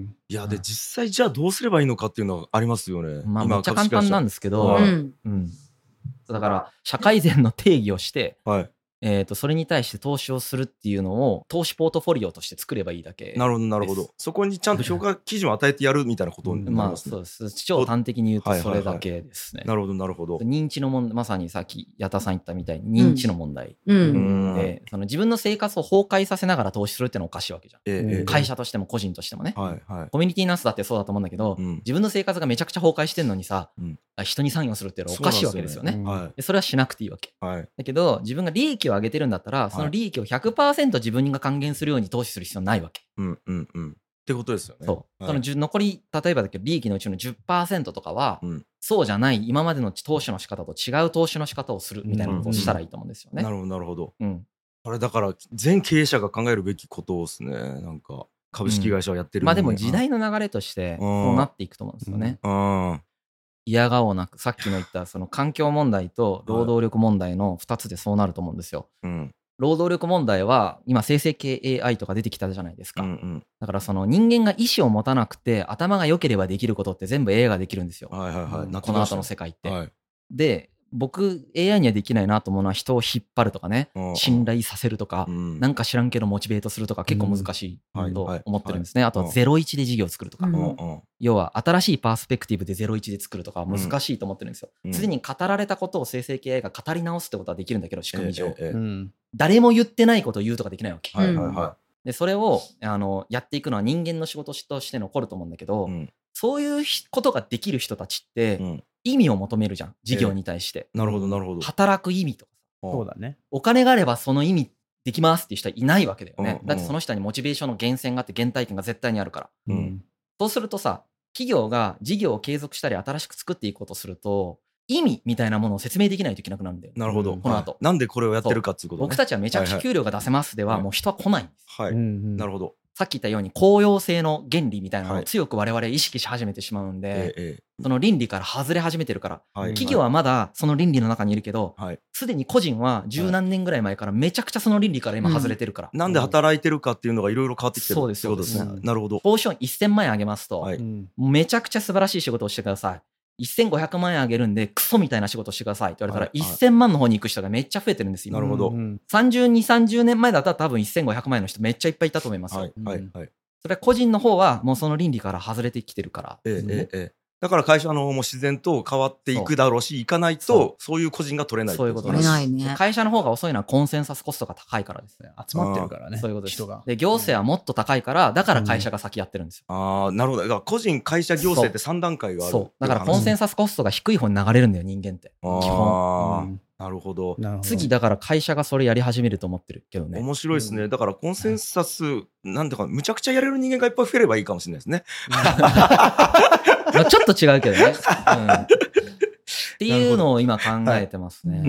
いやで実際じゃあどうすればいいのかっていうのはありますよね。 まあめっちゃ簡単なんですけど、うんうん、だから社会善の定義をして、はい、えー、とそれに対して投資をするっていうのを投資ポートフォリオとして作ればいいだけです。 なるほどなるほど。そこにちゃんと評価基準を与えてやるみたいなことになりますね。 まあそうです。超端的に言うとそれだけですね。 はいはいはい、なるほどなるほど。 認知の問題、まさにさっき矢田さん言ったみたいに認知の問題、うんうんでその自分の生活を崩壊させながら投資するってのはおかしいわけじゃん、えー、会社としても個人としてもね、はいはい、コミュニティナースだってそうだと思うんだけど、うん、自分の生活がめちゃくちゃ崩壊してんのにさ、うん、人に参与するっていうのはおかしいわけですよね。 そ, よ、ね、うん、でそれはしなくていいわけ、はい、だけど自分が利益を上げてるんだったらその利益を ひゃくパーセント 自分が還元するように投資する必要ないわけ。 うんうんうん。ってことですよね。 そう。はい、その残り例えばだけど利益のうちの じゅっパーセント とかは、うん、そうじゃない今までの投資の仕方と違う投資の仕方をするみたいなことをしたらいいと思うんですよね。 うんうん、なるほどなるほど。うん。あれだから全経営者が考えるべきことですね。なんか株式会社をやってる、 うん、まあでも時代の流れとしてそうなっていくと思うんですよね。うん。うん嫌顔なくさっきの言ったその環境問題と労働力問題のふたつでそうなると思うんですよ、うん、労働力問題は今生成系 エーアイ とか出てきたじゃないですか、うんうん、だからその人間が意思を持たなくて頭が良ければできることって全部 エーアイ ができるんですよ、はいはいはい、この後の世界って、はい、で僕 エーアイ にはできないなと思うのは人を引っ張るとかね、信頼させるとか、うん、なんか知らんけどモチベートするとか結構難しいと思ってるんですね。あとはゼロイチで事業を作るとか、うん、要は新しいパースペクティブでゼロイチで作るとか難しいと思ってるんですよ。すで、うん、に語られたことを生成系 エーアイ が語り直すってことはできるんだけど、仕組み上、ええええ、誰も言ってないことを言うとかできないわけ。はいはいはい、でそれをあのやっていくのは人間の仕事として残ると思うんだけど、うん、そういうことができる人たちって、うん、意味を求めるじゃん、事業に対して、 えー、なるほどなるほど。 働く意味とか、 そうだね、 お金があればその意味できますっていう人はいないわけだよね、うんうん、だってその人にモチベーションの源泉があって原体験が絶対にあるから、うん、そうするとさ、企業が事業を継続したり新しく作っていこうとすると意味みたいなものを説明できないといけなくなるんだよ。 なるほど。 この後、 はい、なんでこれをやってるかっていうことね。 僕たちはめちゃくちゃ給料が出せますでは、はいはい、もう人は来ないんです。 はい、うんうん、なるほど。 さっき言ったように公用性の原理みたいなのを強く我々意識し始めてしまうんで、はい、その倫理から外れ始めてるから、はい、企業はまだその倫理の中にいるけど、すで、はい、に個人は十何年ぐらい前からめちゃくちゃその倫理から今外れてるから、 うん、なんで働いてるかっていうのがいろいろ変わってきてるってことですね。 そうです。 なるほど。 報酬いっせんまんえんあげますと、はい、めちゃくちゃ素晴らしい仕事をしてください、せんごひゃくまんえんあげるんでクソみたいな仕事してくださいって言われたら、はいはい、せんまんの方に行く人がめっちゃ増えてるんですよ。 なるほど。 さんじゅうに、さんじゅうねんまえだったら多分せんごひゃくまんえんの人めっちゃいっぱいいたと思いますよ。はいはいはい。それは個人の方はもうその倫理から外れてきてるからですね。ええええ、 だから会社の方も自然と変わっていくだろうし、いかないとそういう個人が取れない。 そういうことです。ね、 会社の方が遅いのはコンセンサスコストが高いからですね。 集まってるからね。 そういうことです。 人が。 で、行政はもっと高いから、だから会社が先やってるんですよ。 うん、ああ、なるほど。だから個人、会社、行政ってさん段階がある。 そう。だからコンセンサスコストが低い方に流れるんだよ、人間って。基本。 あー、うん、なるほど。 次だから会社がそれやり始めると思ってるけどね。 面白いですね。だからコンセンサス、なんだかむちゃくちゃやれる人間がいっぱい増えればいいかもしれないですね。 まあちょっと違うけどね。うん、っていうのを今考えてますね。 はい、うん、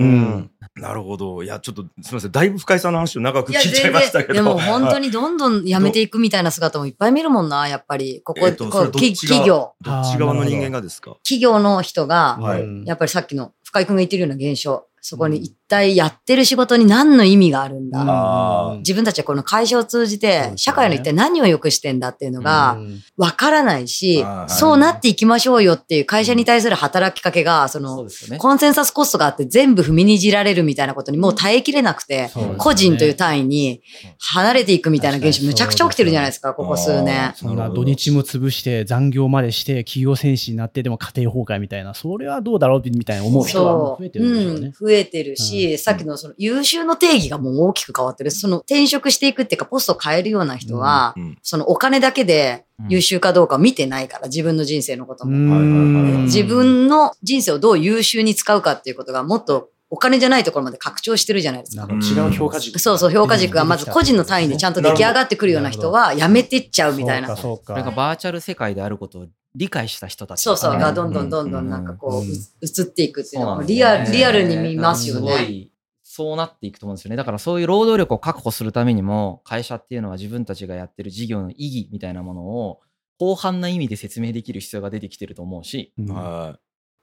なるほど。いやちょっとすみません。だいぶ深井さんの話を長く聞いちゃいましたけど。 でも本当にどんどんやめていくみたいな姿もいっぱい見るもんな。やっぱりここ、えー、ここ企業。 どっち側の人間がですか。 企業の人が、はい、やっぱりさっきの深井君が言ってるような現象。そこに一体やってる仕事に何の意味があるんだ、うん、自分たちはこの会社を通じて社会の一体何を良くしてんだっていうのがわからないし、うん、そうなっていきましょうよっていう会社に対する働きかけがそのコンセンサスコストがあって全部踏みにじられるみたいなことにもう耐えきれなくて、個人という単位に離れていくみたいな現象むちゃくちゃ起きてるじゃないですか、ここ数年。 そんな土日も潰して残業までして企業戦士になってでも家庭崩壊みたいな、それはどうだろうみたいな思う人が増えてるんでしょうね。 増えてるし、うん、さっきのその優秀の定義がもう大きく変わってる。その転職していくっていうかポストを変えるような人は、うん、そのお金だけで優秀かどうかを見てないから、自分の人生のことも。自分の人生をどう優秀に使うかっていうことがもっとお金じゃないところまで拡張してるじゃないですか。 なんか違う評価軸。 そうそう、評価軸がまず個人の単位でちゃんと出来上がってくるような人はやめてっちゃうみたいな。 それがバーチャル世界であることを理解した人たち、 ね、そうそうがどんどんどんどんなんかこう、うん、移っていくっていうのをリアル、リアルに見ますよね。 そうなっていくと思うんですよね。だからそういう労働力を確保するためにも会社っていうのは自分たちがやってる事業の意義みたいなものを広範な意味で説明できる必要が出てきてると思うし、 うん、はい、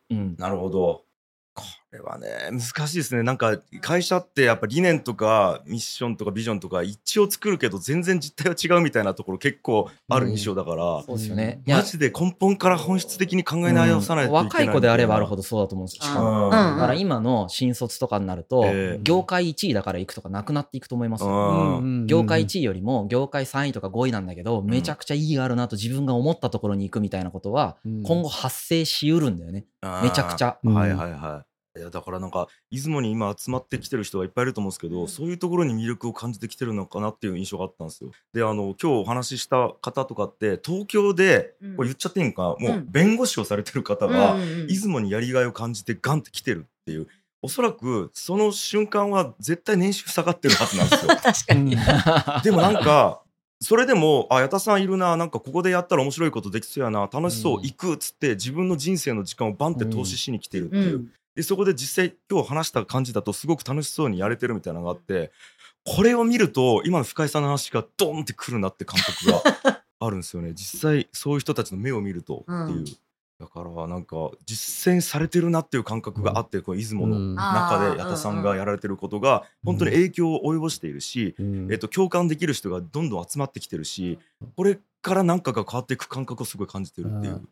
うん、なるほど。これはね難しいですね。なんか会社ってやっぱ理念とかミッションとかビジョンとか一応作るけど全然実態は違うみたいなところ結構ある印象だから、うん、 そうですよね。 マジで根本から本質的に考え直さないといけない、うん、 若い子であればあるほどそうだと思うんですよ。しかも、うん、だから今の新卒とかになると、えー、業界いちいだから行くとかなくなっていくと思いますよ、うん、業界いちいよりも業界さんいとかごいなんだけど、うん、めちゃくちゃ意義があるなと自分が思ったところに行くみたいなことは、うん、今後発生しうるんだよね、めちゃくちゃ、 うん、はいはいはい。いやだからなんか出雲に今集まってきてる人がいっぱいいると思うんですけど、うん、そういうところに魅力を感じてきてるのかなっていう印象があったんですよ。であの今日お話しした方とかって東京で、うん、これ言っちゃっていいんか、もう弁護士をされてる方が、うん、出雲にやりがいを感じてガンって来てるっていう、おそらくその瞬間は絶対年収下がってるはずなんですよ。 確かにでもなんかそれでもあ矢田さんいるな、なんかここでやったら面白いことできそうやな、楽しそう、うん、行くっつって自分の人生の時間をバンって投資しに来てるっていう、うん、でそこで実際今日話した感じだとすごく楽しそうにやれてるみたいなのがあって、これを見ると今の深井さんの話がドーンってくるなって感覚があるんですよね。実際そういう人たちの目を見るとっていう、うん、だからなんか実践されてるなっていう感覚があって、うん、この出雲の中で矢田さんがやられてることが本当に影響を及ぼしているし、うんえっと、共感できる人がどんどん集まってきてるし、これから何かが変わっていく感覚をすごい感じてるっていう、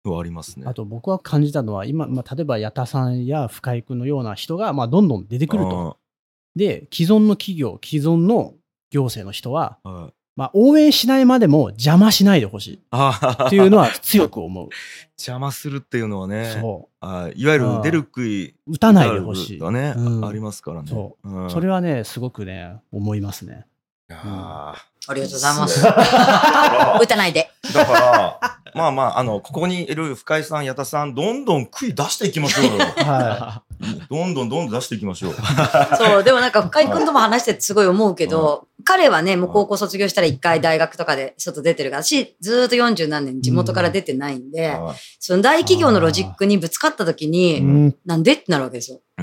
はありますね。 あと僕は感じたのは今、まあ、例えば矢田さんや深井君のような人が、まあ、どんどん出てくると。で既存の企業既存の行政の人は、はい、まあ、応援しないまでも邪魔しないでほしいっていうのは強く思う。 邪魔するっていうのはね、 そうあいわゆる出る杭打たないでほしいがね、 うん、 ありますからね。 そう、 うん、 それはねすごくね思いますね。 いや、うん、ありがとうございます。打たないで。 だからまあまああのここにいる深井さん矢田さんどんどん杭出していきましょうよ。はい。どんどんどんどん出していきましょう。 そうでもなんか深井君とも話しててすごい思うけど、彼はねもう高校卒業したら一回大学とかで外出てるから、私ずーっとよんじゅうなんねん地元から出てないんで、うん、その大企業のロジックにぶつかった時に、うん、なんでってなるわけですよ。うん、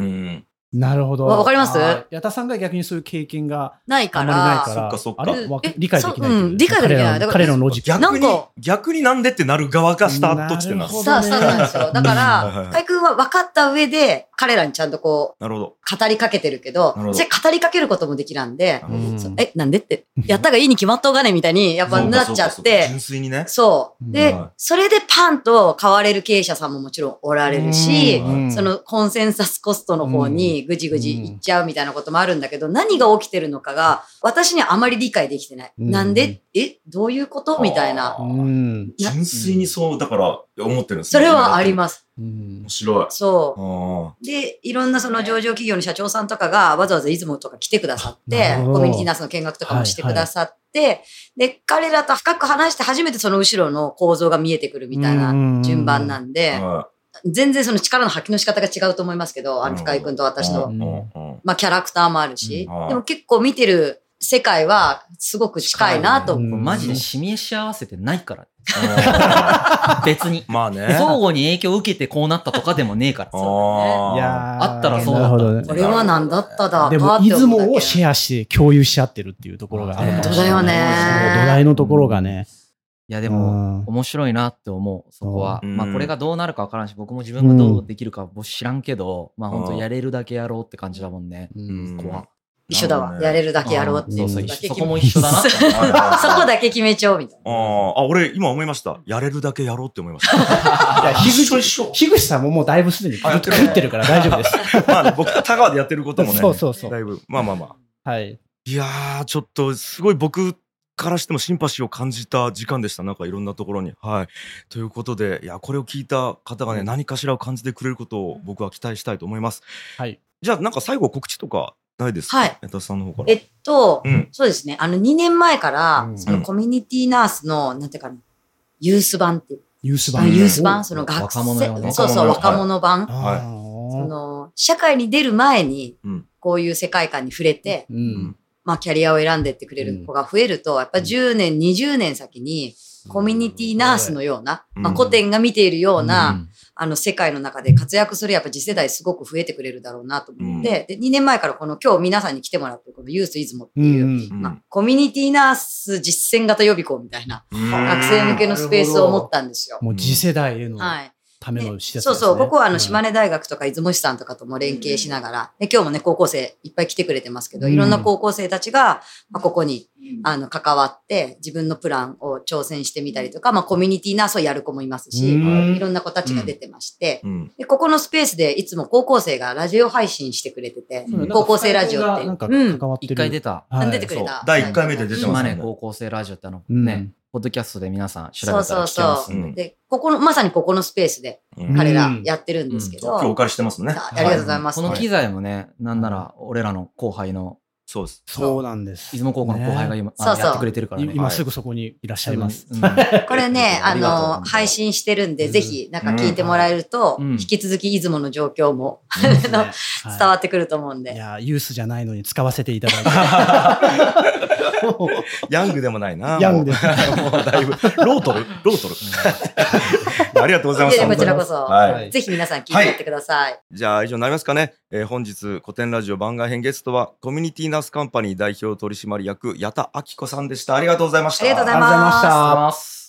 なるほど。 わかります？ 矢田さんが逆にそういう経験がないから、 ないから、 そっかそっか。 あれ理解できない。 うん、理解できない。 彼らのロジック。 逆に逆になんでってなる側がスタートしてな。 そうそうなんですよ。だから深井君は分かった上で彼らにちゃんとこうなるほど語りかけてるけど、それ語りかけることもできなんで、えなんでってやったがいいに決まっとうがねみたいにやっぱなっちゃって、 純粋にね。 そうでそれでパンと買われる経営者さんももちろんおられるし、そのコンセンサスコストの方にぐじぐじいっちゃうみたいなこともあるんだけど、何が起きてるのかが私にはあまり理解できてない。なんでえどういうことみたいな。 純粋にそうだから思ってるんですね。それはあります。 面白い。 そう。で、いろんなその上場企業の社長さんとかがわざわざ出雲とか来てくださって、コミュニティナースの見学とかもしてくださって、はいはい、で、彼らと深く話して初めてその後ろの構造が見えてくるみたいな順番なんで、全然その力の発揮の仕方が違うと思いますけど、あの深井君と私の、まあキャラクターもあるし、でも結構見てる世界はすごく近いなと思う。 マジで示し合わせてないから。別に。 まあね。 相互に影響を受けてこうなったとかでもねえから。 そうだね。いやあったらそうだった。 ね、これは何だっただ。 でも、出雲をシェアして共有し合ってるっていうところがあるかもしれない。 本当だよね。 土台のところがね。 いやでも、面白いなって思う、そこは。まあこれがどうなるかわからんし、僕も自分がどうできるか僕知らんけど、まあ本当やれるだけやろうって感じだもんね。そこは。 一緒だわ。やれるだけやろうっていう。 そこも一緒だな。 そこだけ決めちゃおうみたいな。 ああ、俺今思いました。やれるだけやろうって思いました。いや、 樋口、樋口さんももうだいぶすでに食ってるから大丈夫です。 まあ僕、田川でやってることもね。 そうそうそう。 だいぶ、まあまあまあ。はい。 いやー、ちょっとすごい僕からしてもシンパシーを感じた時間でした。なんかいろんなところに。はい。ということで、いや、これを聞いた方がね、何かしらを感じてくれることを僕は期待したいと思います。はい。じゃあ、なんか最後告知とか、ないですか？はい。矢田さんの方から。 えっと、うん、そうですね。あの、にねんまえから、うん、そのコミュニティナースの、なんていうかな、ユース版っていう。 ユース版ユース版その学生、ね、そうそう、若者版。 はい。 その、社会に出る前に、こういう世界観に触れて、うん、まあ、キャリアを選んでってくれる子が増えると、やっぱじゅうねん、にじゅうねん先に、コミュニティナースのような、まあ、古典が見ているような、うん、あの世界の中で活躍するやっぱ次世代すごく増えてくれるだろうなと思って、うん、でにねんまえからこの今日皆さんに来てもらってるこのユース出雲っていう、うんまあ、コミュニティナース実践型予備校みたいな、うん、学生向けのスペースを持ったんですよ。 もう次世代への、はいための施設ですね。 そうそう、ここはあの島根大学とか出雲市さんとかとも連携しながら、で今日もね高校生いっぱい来てくれてますけど、いろんな高校生たちが、まあ、ここにあの関わって自分のプランを挑戦してみたりとか、まあコミュニティナースをやる子もいますし、いろんな子たちが出てまして、でここのスペースでいつも高校生がラジオ配信してくれてて、高校生ラジオって、 うん一回出た、 出てくれた。 だいいっかいめで出てます島根高校生ラジオってあのね。ポッドキャストで皆さん調べたら聞けますんで。そうそうそう。 で、ここの、まさにここのスペースで彼らやってるんですけど。 今日お借りしてますね。 ありがとうございます。 この機材もね、なんなら俺らの後輩の、 そうです。 そうなんです。 出雲高校の後輩が今やってくれてるからね。 今すぐそこにいらっしゃいます。 これね、あの、配信してるんで、ぜひなんか聞いてもらえると、引き続き出雲の状況も伝わってくると思うんで。 いや、ユースじゃないのに使わせていただいて。 ヤングでもないな。 ヤングでももうだいぶ。ロートルロートルありがとうございます。 こちらこそ。はい、ぜひ皆さん聞いてやってください。はい、 じゃあ以上になりますかね。えー、本日古典ラジオ番外編ゲストはコミュニティナースカンパニー代表取締役矢田明子さんでした。ありがとうございました。 ありがとうございました。